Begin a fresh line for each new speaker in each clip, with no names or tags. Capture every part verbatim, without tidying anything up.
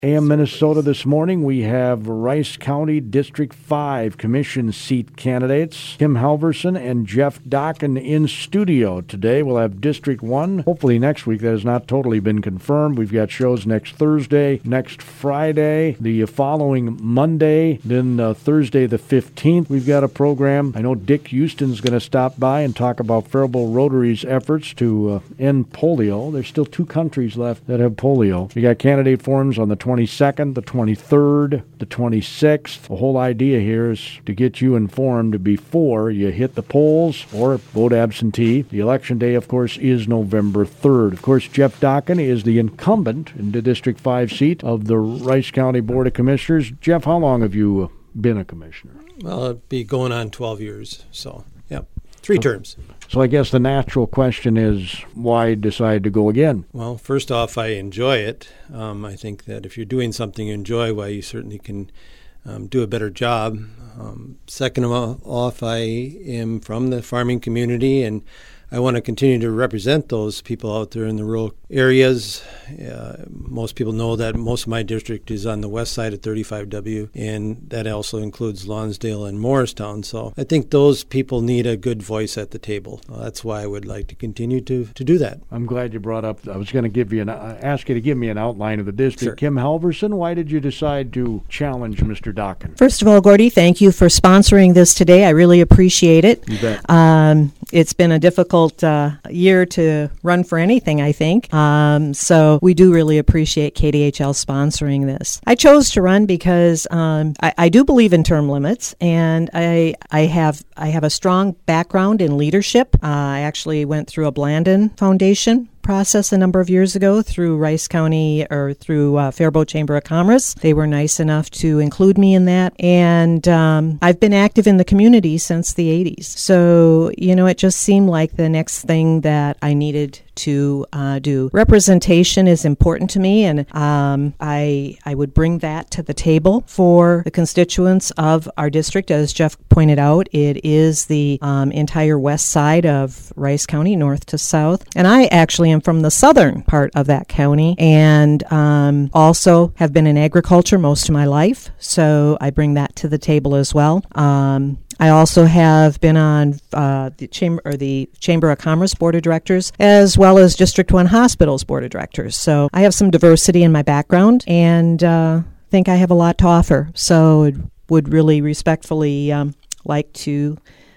A M Minnesota this morning, we have Rice County District five Commission seat candidates, Kim Halverson and Jeff Dokken in studio. Today we'll have District one. Hopefully next week. That has not totally been confirmed. We've got shows next Thursday, next Friday, the following Monday, then uh, Thursday the fifteenth. We've got a program. I know Dick Houston's going to stop by and talk about Faribault Rotary's efforts to uh, end polio. There's still two countries left that have polio. We got candidate forums on the twenty-second, the twenty-third, the twenty-sixth. The whole idea here is to get you informed before you hit the polls or vote absentee. The election day, of course, is November third. Of course, Jeff Dokken is the incumbent in the District five seat of the Rice County Board of Commissioners. Jeff, how long have you been a commissioner?
Well, it'd be going on twelve years, so, yeah, three
so,
terms.
So I guess the natural question is, why decide to go again?
Well, first off, I enjoy it. Um, I think that if you're doing something you enjoy, well, you certainly can um, do a better job. Um, second of off, I am from the farming community, and I want to continue to represent those people out there in the rural areas. Uh, most people know that most of my district is on the west side of thirty-five W, and that also includes Lonsdale and Morristown. So I think those people need a good voice at the table. Uh, that's why I would like to continue to, to do that.
I'm glad you brought up, I was going to give you an, uh, ask you to give me an outline of the district.
Sure.
Kim Halverson, why did you decide to challenge Mister Dokken?
First of all, Gordy, thank you for sponsoring this today. I really appreciate it.
You bet.
Um, it's been a difficult Uh, year to run for anything, I think. Um, so we do really appreciate K D H L sponsoring this. I chose to run because um, I, I do believe in term limits, and I I have I have a strong background in leadership. Uh, I actually went through a Blandon Foundation process a number of years ago through Rice County or through uh, Faribault Chamber of Commerce. They were nice enough to include me in that. And um, I've been active in the community since the eighties. So, you know, it just seemed like the next thing that I needed to uh, do. Representation is important to me, and um, I I would bring that to the table for the constituents of our district. As Jeff pointed out, it is the um, entire west side of Rice County, north to south. And I actually am from the southern part of that county, and um, also have been in agriculture most of my life, so I bring that to the table as well. Um, I also have been on uh, the chamber or the Chamber of Commerce Board of Directors, as well as District one Hospitals Board of Directors. So I have some diversity in my background, and uh, think I have a lot to offer. So would really respectfully um, like to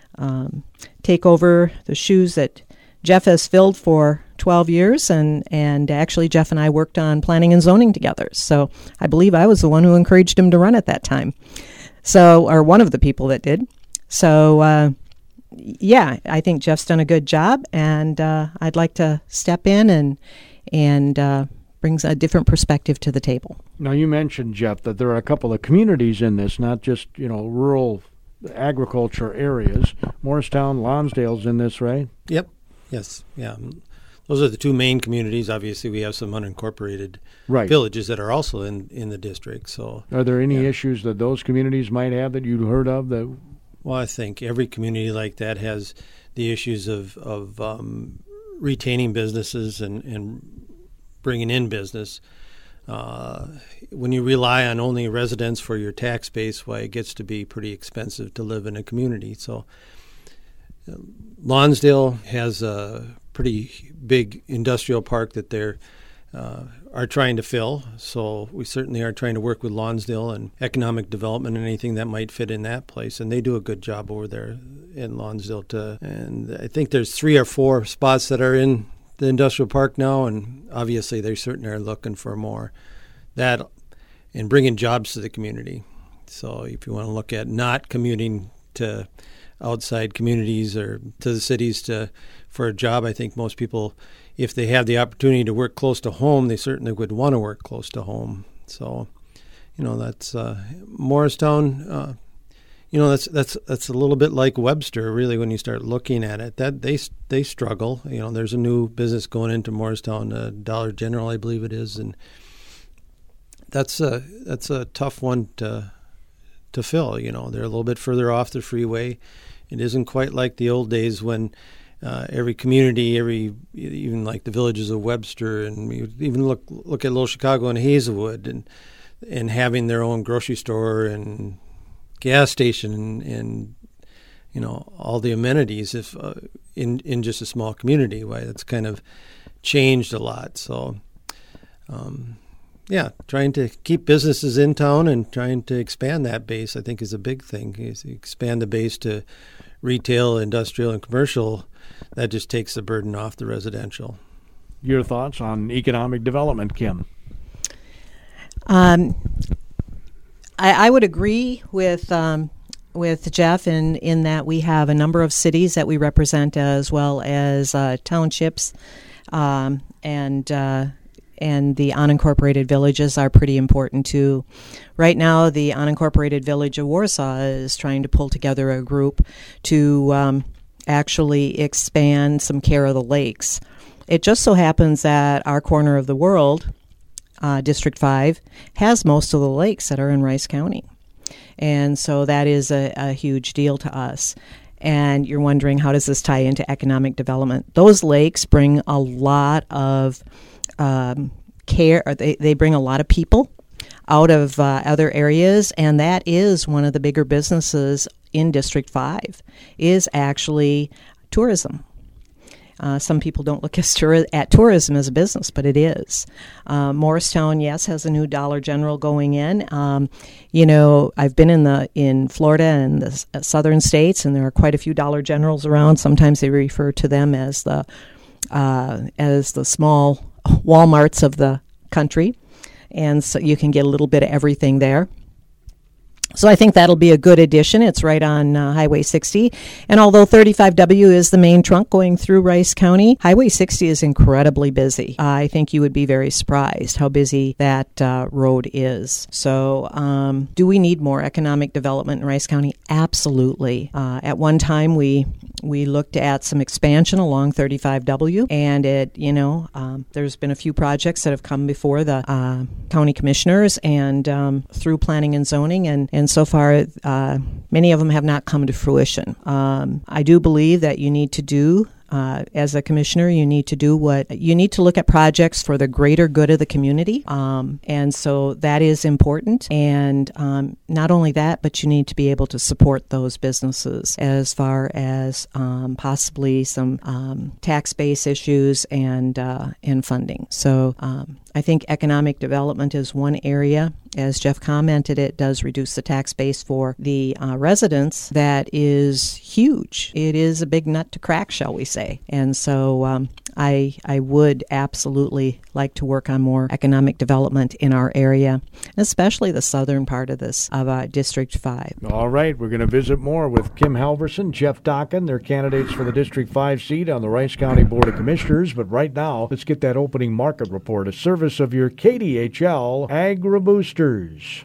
um, take over the shoes that Jeff has filled for twelve years, and, and actually Jeff and I worked on planning and zoning together. So I believe I was the one who encouraged him to run at that time. So, or one of the people that did. So, uh, yeah, I think Jeff's done a good job, and uh, I'd like to step in and and uh, brings a different perspective to the table.
Now, you mentioned, Jeff, that there are a couple of communities in this, not just, you know, rural agriculture areas. Morristown, Lonsdale's in this, right?
Yep. Yes. Yeah. Those are the two main communities. Obviously, we have some unincorporated
right.
villages that are also in, in the district. So,
are there any
yeah.
issues that those communities might have that you'd heard of? That
Well, I think every community like that has the issues of, of um, retaining businesses and, and bringing in business. Uh, when you rely on only residents for your tax base, well, it gets to be pretty expensive to live in a community. So uh, Lonsdale has a pretty big industrial park that they're uh, are trying to fill. So we certainly are trying to work with Lonsdale and economic development and anything that might fit in that place. And they do a good job over there in Lonsdale. To, and I think there's three or four spots that are in the industrial park now, and obviously they certainly are looking for more. That and bringing jobs to the community. So if you want to look at not commuting to outside communities or to the cities to for a job, I think most people, if they have the opportunity to work close to home, they certainly would want to work close to home. So, you know, that's uh, Morristown. Uh, you know, that's that's that's a little bit like Webster, really, when you start looking at it. That they they struggle. You know, there's a new business going into Morristown, uh, Dollar General, I believe it is, and that's a that's a tough one to to fill. You know, they're a little bit further off the freeway. It isn't quite like the old days when uh, every community, every even like the villages of Webster, and you even look look at Little Chicago and Hazelwood, and and having their own grocery store and gas station and, and you know, all the amenities if uh, in in just a small community. Why it's kind of changed a lot. So, um, yeah, trying to keep businesses in town and trying to expand that base, I think, is a big thing. Is expand the base to retail, industrial, and commercial. That just takes the burden off the residential.
Your thoughts on economic development, Kim?
Um, I, I would agree with um, with Jeff in, in that we have a number of cities that we represent as well as uh, townships, um, and uh, and the unincorporated villages are pretty important too. Right now, the unincorporated village of Warsaw is trying to pull together a group to um, actually expand some care of the lakes. It just so happens that our corner of the world, uh, District five, has most of the lakes that are in Rice County. And so that is a, a huge deal to us. And you're wondering, how does this tie into economic development? Those lakes bring a lot of um, care. They, they bring a lot of people out of uh, other areas, and that is one of the bigger businesses in District five, is actually tourism. Uh, some people don't look as tour- at tourism as a business, but it is. Uh, Morristown, yes, has a new Dollar General going in. Um, you know, I've been in the in Florida and the s- southern states, and there are quite a few Dollar Generals around. Sometimes they refer to them as the uh, as the small Walmarts of the country, and so you can get a little bit of everything there. So I think that'll be a good addition. It's right on uh, Highway sixty. And although thirty-five W is the main trunk going through Rice County, Highway sixty is incredibly busy. Uh, I think you would be very surprised how busy that uh, road is. So um, do we need more economic development in Rice County? Absolutely. Uh, at one time, we we looked at some expansion along thirty-five W, and it, you know, um, there's been a few projects that have come before the uh, county commissioners and um, through planning and zoning, and, and so far, uh, many of them have not come to fruition. Um, I do believe that you need to do, uh, as a commissioner, you need to do what, you need to look at projects for the greater good of the community. Um, and so that is important. And um, not only that, but you need to be able to support those businesses as far as um, possibly some um, tax-based issues and, uh, and funding. So um, I think economic development is one area. As Jeff commented, it does reduce the tax base for the uh, residents. That is huge. It is a big nut to crack, shall we say. And so um, I I would absolutely like to work on more economic development in our area, especially the southern part of this, of uh, District five.
All right, we're going to visit more with Kim Halverson, Jeff Dockin. They're candidates for the District five seat on the Rice County Board of Commissioners. But right now, let's get that opening market report, a service of your K D H L Agri-Boosters.